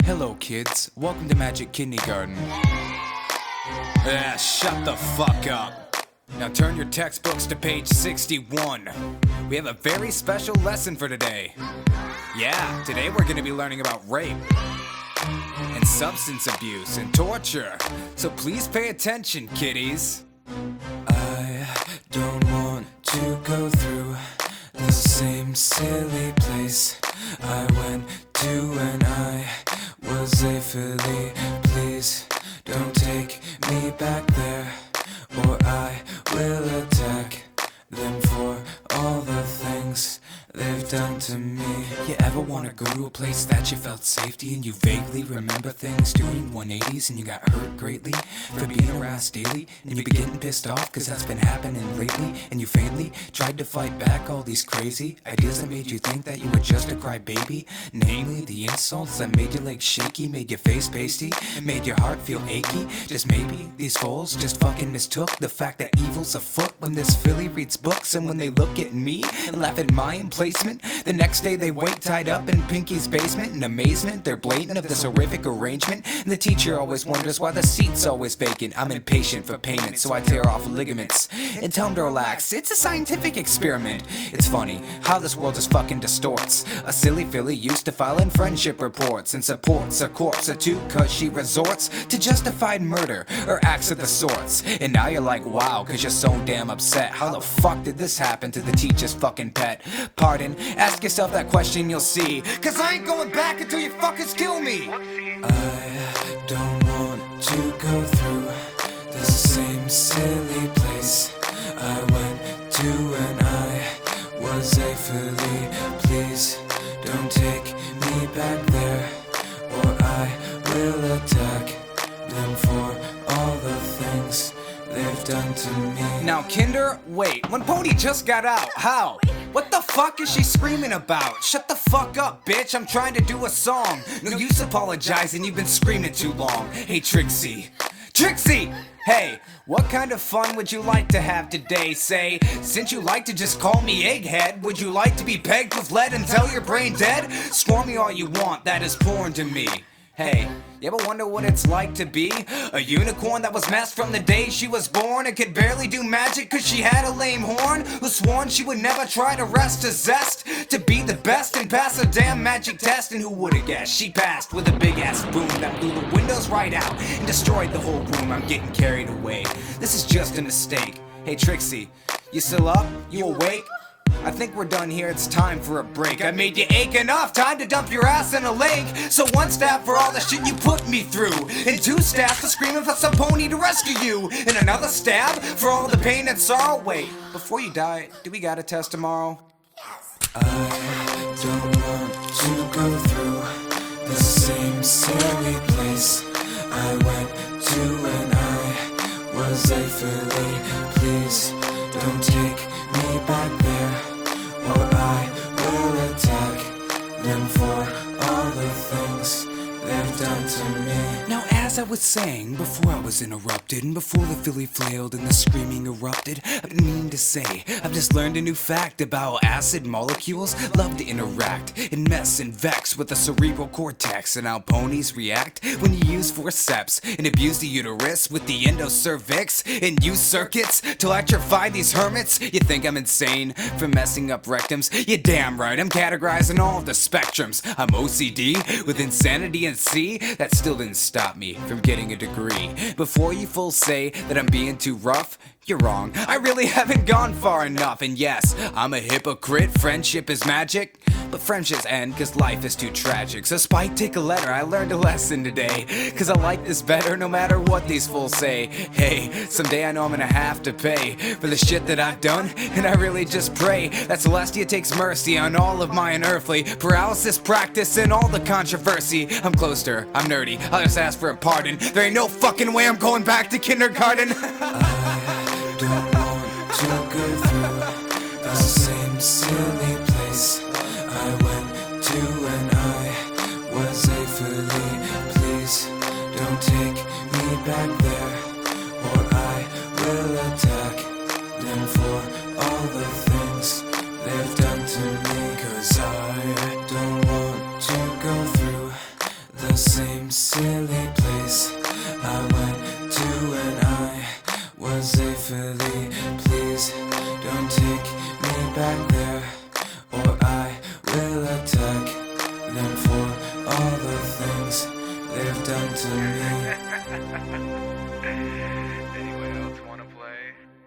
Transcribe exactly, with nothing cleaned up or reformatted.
Hello kids, welcome to Magic Kindergarten. Ah, shut the fuck up. Now turn your textbooks to page sixty-one. We have a very special lesson for today. Yeah, today we're gonna be learning about rape and substance abuse and torture. So please pay attention, kiddies. I don't want to go through the same silly place I went to when I was a filly. Please don't take me back there, or I will attack them for all the things they've done to me. You ever wanna go to a place that you felt safety and you vaguely remember things doing one eighties and you got hurt greatly for being harassed daily, and you be getting pissed off cause that's been happening lately, and you faintly tried to fight back all these crazy ideas that made you think that you were just a crybaby, namely the insults that made your legs shaky, made your face pasty, and made your heart feel achy. Just maybe these fools just fucking mistook the fact that evil's afoot when this filly reads books, and when they look at me and laugh at my emplacement, the next day they wait tied up in Pinky's basement. In amazement, they're blatant of this horrific arrangement, and the teacher always wonders why the seat's always vacant. I'm impatient for payment, so I tear off ligaments and tell them to relax. It's a scientific experiment. It's funny how this world just fucking distorts. A silly filly used to file in friendship reports and supports a corpse or two cause she resorts to justified murder or acts of the sorts. And now you're like, wow, cause you're so damn upset. How the fuck did this happen to the teacher's fucking pet? Pardon, ask yourself that question, you'll see, cause I ain't going back until you fuckers kill me. I don't want to go through the same silly place I went to when I was a filly. Please don't take me back there, or I will attack them for all the things they've done to me. Now Kinder, wait, when Pony just got out, how? What the fuck is she screaming about? Shut the fuck up, bitch, I'm trying to do a song. No use apologizing, you've been screaming too long. Hey Trixie, Trixie! Hey, what kind of fun would you like to have today? Say, since you like to just call me egghead, would you like to be pegged with lead until your brain dead? Score me all you want, that is porn to me. Hey, you ever wonder what it's like to be a unicorn that was masked from the day she was born and could barely do magic cause she had a lame horn? Who sworn she would never try to rest a zest to be the best and pass a damn magic test? And who would've guessed she passed with a big ass boom that blew the windows right out and destroyed the whole room? I'm getting carried away, this is just a mistake. Hey Trixie, you still up? You awake? I think we're done here, it's time for a break. I made you ache enough, time to dump your ass in a lake. So one stab for all the shit you put me through, and two stabs for screaming for some pony to rescue you, and another stab for all the pain and sorrow. Wait, before you die, do we got a test tomorrow? Yes. I don't want to go through the same silly place I went to when I was a filly. Please don't take me back there, or I will attack them for all the things they've done to me. Now as I was saying, before I was interrupted, and before the filly flailed and the screaming erupted, I didn't mean to say, I've just learned a new fact about acid molecules love to interact and mess and vex with the cerebral cortex, and how ponies react when you use forceps and abuse the uterus with the endocervix and use circuits to electrify these hermits. You think I'm insane for messing up rectums? You're damn right, I'm categorizing all of the spectrums. I'm O C D with insanity and C. That still didn't stop me from getting a degree. Before you full say that I'm being too rough, you're wrong, I really haven't gone far enough. And yes, I'm a hypocrite, friendship is magic, but friendships end cause life is too tragic. So Spike, take a letter, I learned a lesson today, cause I like this better no matter what these fools say. Hey, someday I know I'm gonna have to pay for the shit that I've done, and I really just pray that Celestia takes mercy on all of my unearthly paralysis practice and all the controversy. I'm close to her, I'm nerdy, I'll just ask for a pardon. There ain't no fucking way I'm going back to kindergarten. I don't want to go through the same silly place I went to when I was a filly. Please don't take me back there, or I will attack them for all the things they've done to me. Cause I don't want to go through the same same silly place I went to when I was a filly. Please don't take me back there, or I will attack them for all the things they've done to me. Anyone else wanna play?